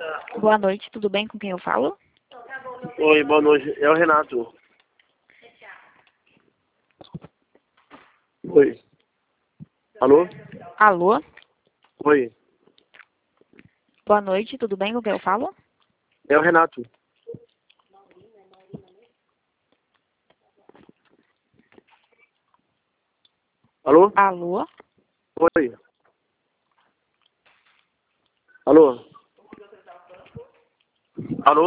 Boa noite, tudo bem? Com quem eu falo? Oi, boa noite. É o Renato. Oi. Alô? Alô? Oi. Boa noite, tudo bem? Com quem eu falo? É o Renato. Alô? Alô? Oi. Alô?